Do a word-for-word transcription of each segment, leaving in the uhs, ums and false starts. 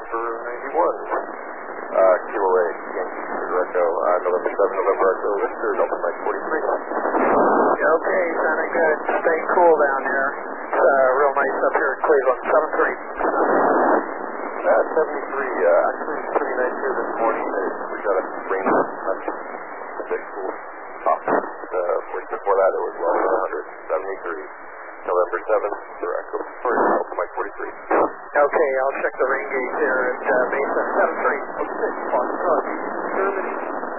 November ninety-one. Uh, Kilo eight, Yankee Sugar Echo, uh, November seven, November Echo, Victor, Delta Mike forty-three. Okay, sounding good. Stay cool down here. It's uh, real nice up here in Cleveland. seven three. Uh, seventy-three, uh, actually it's pretty nice here this morning. We got a rain, that's a big cool top. Uh, week before that it was well over one hundred, seventy-three. November seventh, for Echo, sorry, Delta Mike forty-three. Okay, I'll check the rain gauge here at uh, Mesa. seven three. Okay, Foxtrot, Germany.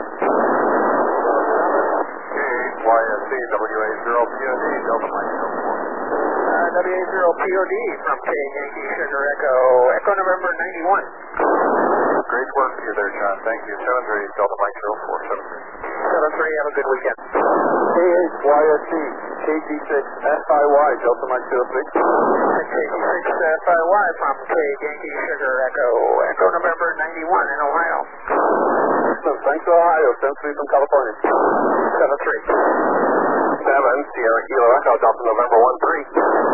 Y S C, W A zero P O D, Delta Mike zero four. Uh, W A zero P O D from K Yankee Sugar Echo, Echo November ninety-one. Great work for you there, John. Thank you. seven three, Delta Mike zero four, seven three. seven three, have a good weekend. K eight Y S C, K G six F I Y, Delta Mike zero three. K G six F I Y from K Yankee Sugar Echo, Echo November ninety-one in Ohio. Thanks, Ohio. seven three from California. seven three. seven, Sierra Kilo Echo, Delta November one three.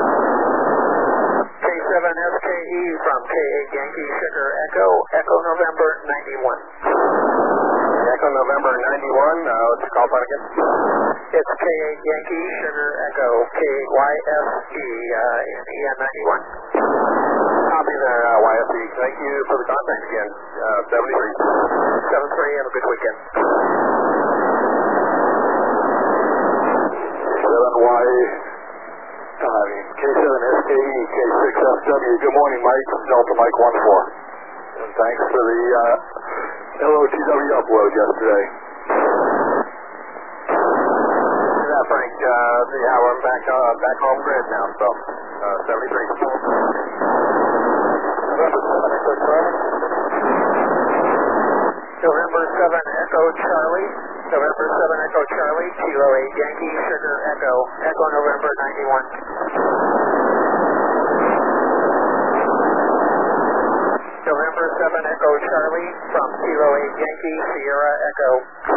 K seven S K E from K eight Yankee Sugar Echo, Echo November ninety-one. Echo November ninety-one, uh, what's your call sign again? It's K eight Yankee Sugar Echo, K Y S E uh, in E N ninety-one. Copy there, uh, Y S E. Thank you for the contact again. Uh, seventy-three. seven three, have a good weekend. seven Y, uh, K seven S K E, K six F W. Good morning, Mike. Delta Mike one four. And thanks for the uh, L O T W upload yesterday. Yeah, Frank. Uh, yeah, we're back, uh, back home grid now, so uh, seventy-three. November seven, Echo Charlie. November seven Echo Charlie. November seven Echo Charlie, Kilo eight Yankee Sugar Echo, Echo November ninety-one. November seven Echo Charlie from Kilo eight Yankee Sierra Echo.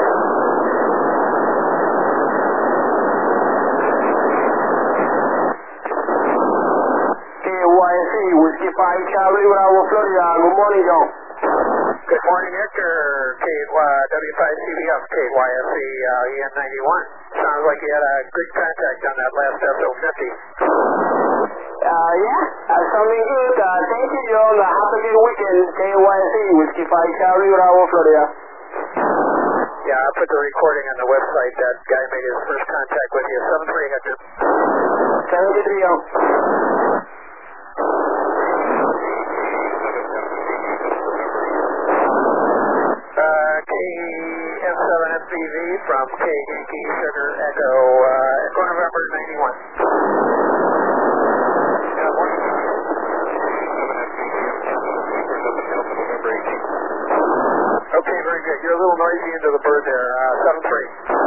K Y S E, Whiskey five Charlie, Bravo, Florida. Good morning, John. Good morning, Hector. K, uh, W five C B F, K Y S E, uh, E N ninety-one. Sounds like you had a good contact on that last S O fifty. Uh, yeah, uh, something good. Uh, thank you, John. Uh, have a good weekend. K Y S E, Whiskey five Charlie, Bravo, Florida. Yeah, I put the recording on the website. That guy made his first contact with you. seven three, Hector. seventy-three, John. Uh, K F seven S B V from K Yankee Sugar Echo, uh, Echo November ninety-one. Yeah, morning. seven S B V, November eighteenth. Okay, very good. You're a little noisy into the bird there. Uh, seven three.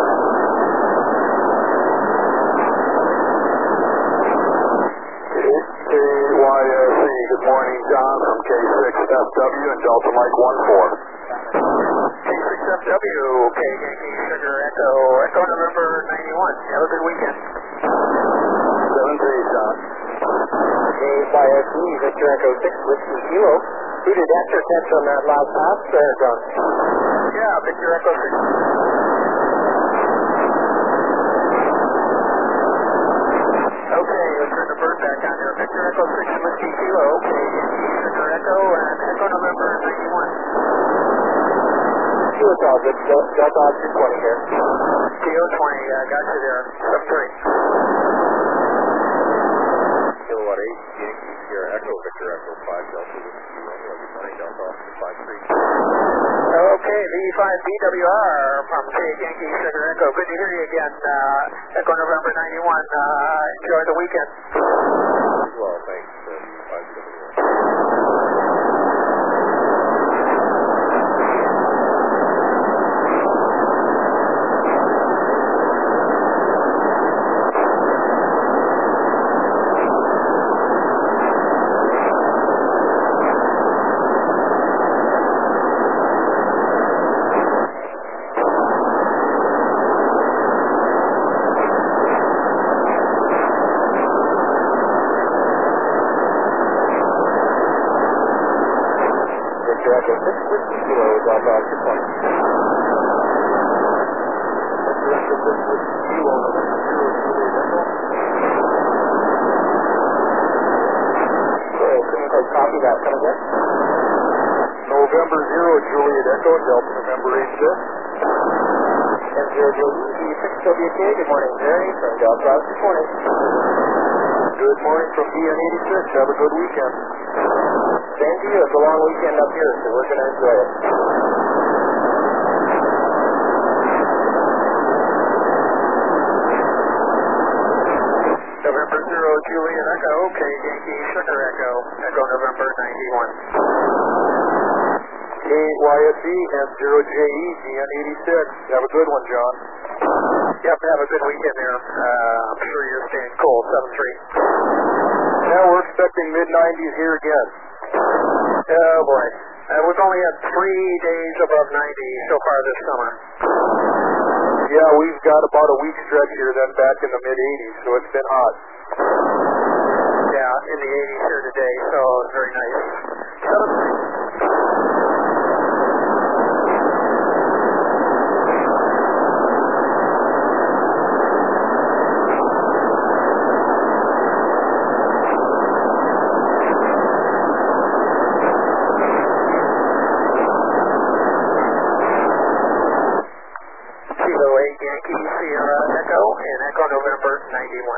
K Y S E, good morning, John from K six F W and Delta Mike one four. K six F W, K Yankee Sugar Echo, Echo November ninety-one. Have a good weekend. seven three, John. K Y S E, Victor Echo six, Whiskey Kilo. Who did Hector catch on that loud pass there, John? Yeah, Victor Echo six. Okay, let's turn the bird back on here. Victor Echo six, Whiskey Kilo, K Yankee Sugar Echo, and Echo November ninety-one. It's all good. Delta two twenty here. K O twenty, I uh, got you there. seven three. Kilowatt eight, Yankee Sierra Echo, Victor Echo five, Delta Whiskey Romeo, good morning, Delta Austin five three. Okay, V five B W R from K Yankee Sugar Echo. Good to hear you again. Uh, Echo November ninety-one. Uh, enjoy the weekend. Well, thanks, uh, V five B W R. Echo six, Whiskey Kilo, Delta Oscar twenty. Victor Echo six, Whiskey Kilo, November zero, Juliet Echo. Okay, couldn't quite copy that. Come again? November zero, Juliet Echo, Delta November eighty-six. M zero J E, six W K, good morning, Jerry, from Delta Oscar twenty. Good morning from D N eighty-six. Have a good weekend. Same to you. It's a long weekend up here, so we're going to enjoy it. November zero, Juliet Echo, K Yankee Sugar Echo, Echo November ninety-one. K Y S E, M zero J E, D N eighty-six. Have a good one, John. Yep, have a good weekend there. Uh, I'm sure you're staying cold, seven three. Yeah, we're expecting mid nineties here again. Oh boy. Uh, we've only had three days above ninety so far this summer. Yeah, we've got about a week stretch here, then back in the mid eighties, so it's been hot. Yeah, in the eighties here today, so it's very nice. seven three. Yankee Sierra Echo and Echo November ninety-one.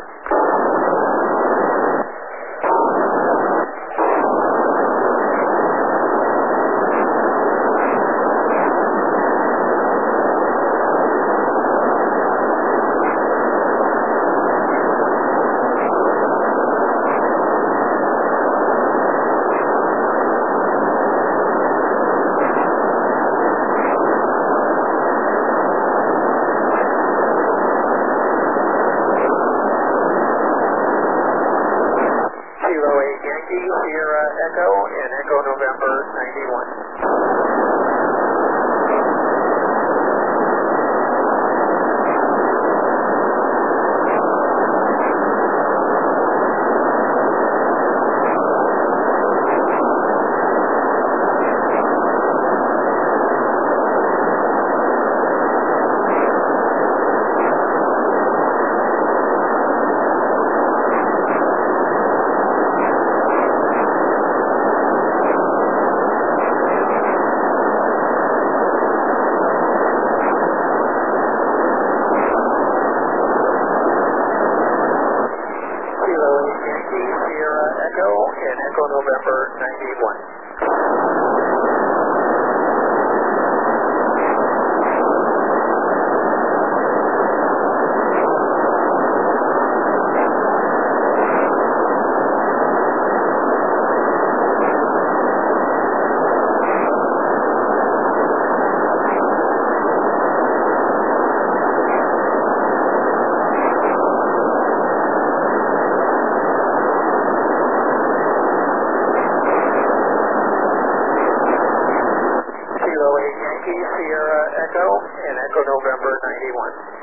Yankee Sierra Echo and Echo November ninety-one. Yankee Sierra Echo and Echo November ninety-one. Yankee Sierra Echo and Echo November ninety-one.